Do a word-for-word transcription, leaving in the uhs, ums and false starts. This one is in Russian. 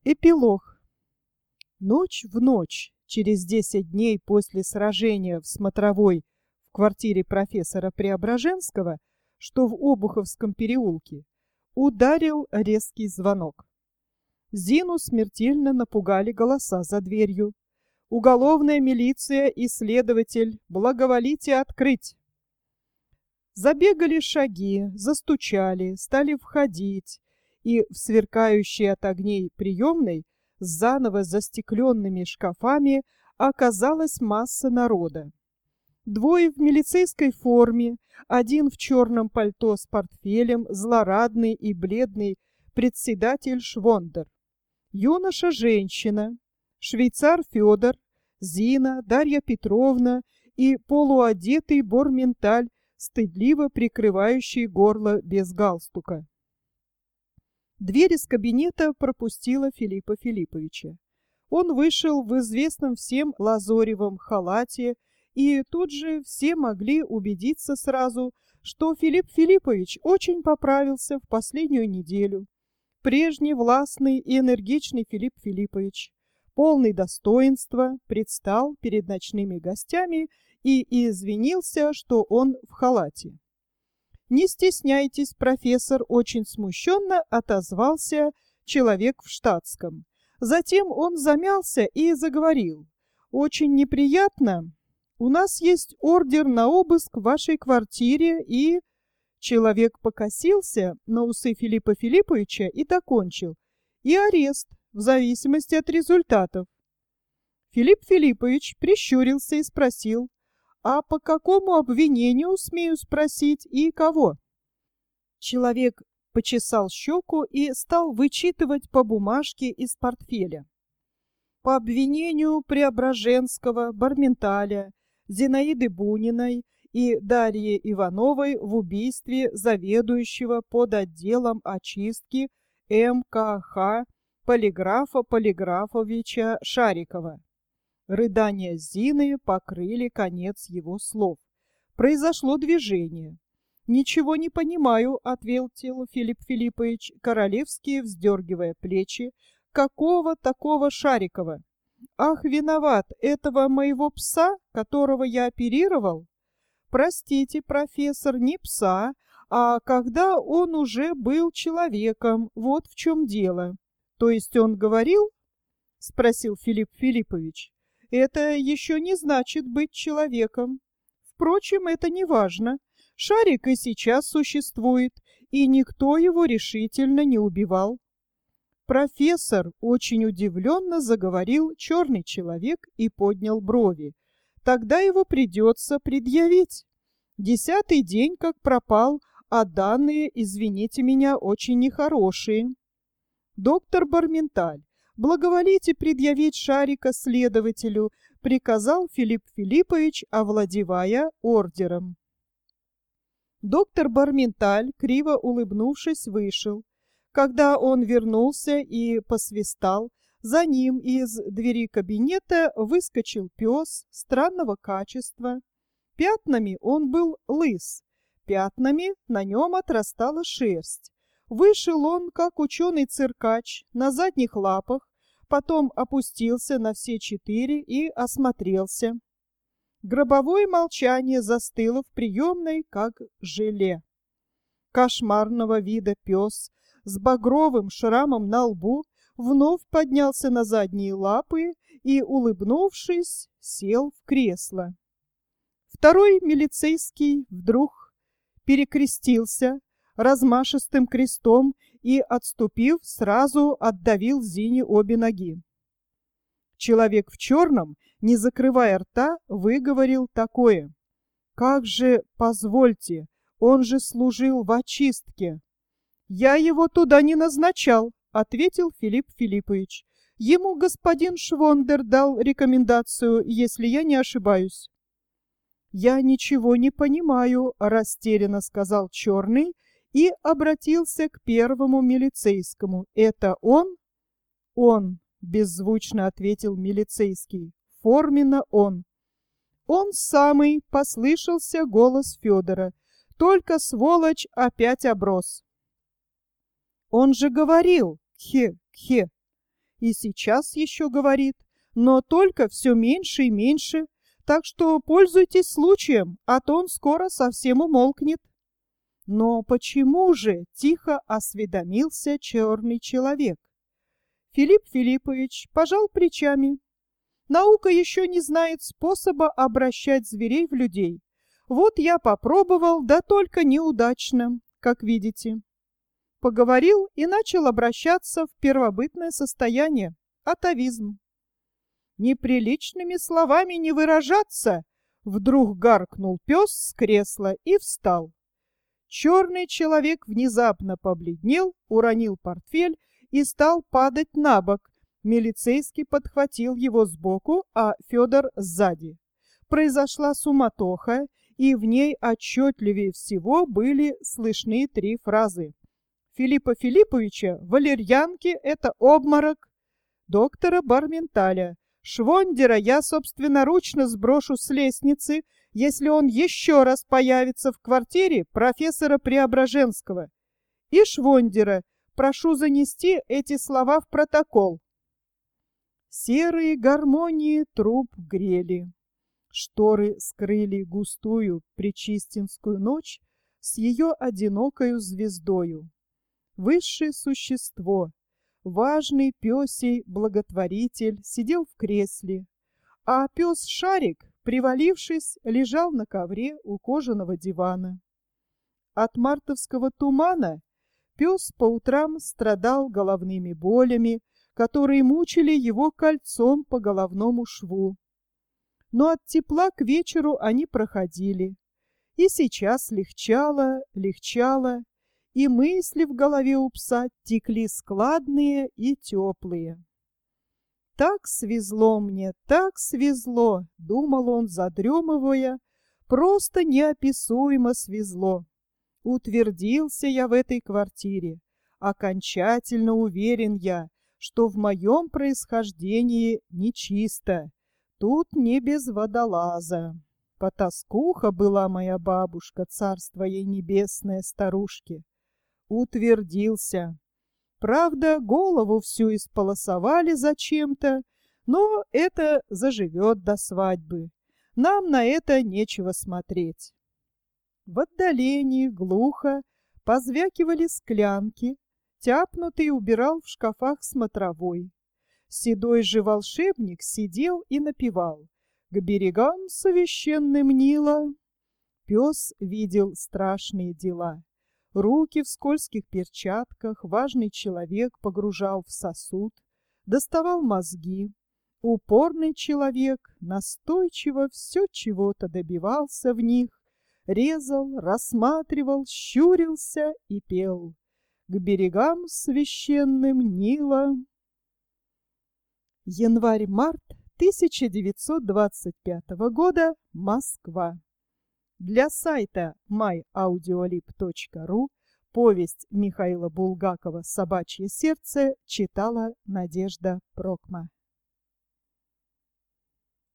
Эпилог. Ночь в ночь, через десять дней после сражения в смотровой в квартире профессора Преображенского, что в Обуховском переулке, ударил резкий звонок. Зину смертельно напугали голоса за дверью. «Уголовная милиция и следователь, благоволите открыть!» Забегали шаги, застучали, стали входить, и в сверкающей от огней приемной с заново застекленными шкафами оказалась масса народа. Двое в милицейской форме, один в черном пальто с портфелем, злорадный и бледный председатель Швондер. Юноша-женщина, швейцар Федор, Зина, Дарья Петровна и полуодетый борменталь, стыдливо прикрывающий горло без галстука. Дверь из кабинета пропустила Филиппа Филипповича. Он вышел в известном всем лазоревом халате, и тут же все могли убедиться сразу, что Филипп Филиппович очень поправился в последнюю неделю. Прежний властный и энергичный Филипп Филиппович, полный достоинства, предстал перед ночными гостями и извинился, что он в халате. «Не стесняйтесь, профессор», — очень смущенно отозвался человек в штатском. Затем он замялся и заговорил. «Очень неприятно. У нас есть ордер на обыск в вашей квартире и...» Человек покосился на усы Филиппа Филипповича и докончил. «И арест, в зависимости от результатов». Филипп Филиппович прищурился и спросил: «А по какому обвинению, смею спросить, и кого?» Человек почесал щеку и стал вычитывать по бумажке из портфеля. «По обвинению Преображенского, Борменталя, Зинаиды Буниной и Дарьи Ивановой в убийстве заведующего под отделом очистки эм ка ха Полиграфа Полиграфовича Шарикова». Рыдания Зины покрыли конец его слов. Произошло движение. «Ничего не понимаю», — ответил Филипп Филиппович, королевски вздергивая плечи. «Какого такого Шарикова? Ах, виноват, этого моего пса, которого я оперировал? Простите, профессор, не пса, а когда он уже был человеком, вот в чем дело». «То есть он говорил?» — спросил Филипп Филиппович. «Это еще не значит быть человеком. Впрочем, это не важно. Шарик и сейчас существует, и никто его решительно не убивал». «Профессор», — очень удивленно заговорил черный человек и поднял брови. «Тогда его придется предъявить. Десятый день как пропал, а данные, извините меня, очень нехорошие. Доктор Борменталь, благоволите предъявить Шарика следователю», — приказал Филипп Филиппович, овладевая ордером. Доктор Борменталь, криво улыбнувшись, вышел. Когда он вернулся и посвистал, за ним из двери кабинета выскочил пес странного качества. Пятнами он был лыс, пятнами на нем отрастала шерсть. Вышел он, как ученый-циркач, на задних лапах, потом опустился на все четыре и осмотрелся. Гробовое молчание застыло в приемной, как желе. Кошмарного вида пес с багровым шрамом на лбу вновь поднялся на задние лапы и, улыбнувшись, сел в кресло. Второй милицейский вдруг перекрестился размашистым крестом и, отступив, сразу отдавил Зине обе ноги. Человек в черном, не закрывая рта, выговорил такое: «Как же, позвольте, он же служил в очистке». «Я его туда не назначал», — ответил Филипп Филиппович. «Ему господин Швондер дал рекомендацию, если я не ошибаюсь». «Я ничего не понимаю», — растерянно сказал черный и обратился к первому милицейскому. «Это он?» «Он», — беззвучно ответил милицейский. «Форменно он». «Он самый», — послышался голос Федора. «Только сволочь опять оброс». «Он же говорил, кхе-кхе». И сейчас еще говорит, но только все меньше и меньше, так что пользуйтесь случаем, а то он скоро совсем умолкнет. Но почему же, тихо осведомился черный человек? Филипп Филиппович пожал плечами. Наука еще не знает способа обращать зверей в людей. Вот я попробовал, да только неудачно, как видите. Поговорил и начал обращаться в первобытное состояние, атовизм. Неприличными словами не выражаться, вдруг гаркнул пес с кресла и встал. Черный человек внезапно побледнел, уронил портфель и стал падать на бок. Милицейский подхватил его сбоку, а Федор сзади. Произошла суматоха, и в ней отчетливее всего были слышны три фразы. Филиппа Филипповича валерьянки — это обморок. Доктора Барменталя. Швондера я собственноручно сброшу с лестницы, если он еще раз появится в квартире профессора Преображенского. И Швондера прошу занести эти слова в протокол. Серые гармонии труб грели. Шторы скрыли густую пречистинскую ночь с ее одинокою звездою. Высшее существо, важный пёсий благотворитель, сидел в кресле, а пес Шарик, привалившись, лежал на ковре у кожаного дивана. От мартовского тумана пес по утрам страдал головными болями, которые мучили его кольцом по головному шву. Но от тепла к вечеру они проходили, и сейчас легчало, легчало, и мысли в голове у пса текли складные и теплые. «Так свезло мне, так свезло!» — думал он, задремывая, — «просто неописуемо свезло. Утвердился я в этой квартире, окончательно уверен я, что в моем происхождении нечисто, тут не без водолаза. Потаскуха была моя бабушка, царство ей небесное, старушки. Утвердился. Правда, голову всю исполосовали зачем-то, но это заживет до свадьбы. Нам на это нечего смотреть». В отдалении глухо позвякивали склянки, тяпнутый убирал в шкафах смотровой. Седой же волшебник сидел и напевал: «К берегам священным Нила». Пес видел страшные дела. Руки в скользких перчатках важный человек погружал в сосуд, доставал мозги. Упорный человек настойчиво все чего-то добивался в них, резал, рассматривал, щурился и пел: «К берегам священным Нила». Январь-март тысяча девятьсот двадцать пятого года. Москва. Для сайта май аудиолиб точка ру повесть Михаила Булгакова «Собачье сердце» читала Надежда Прокма.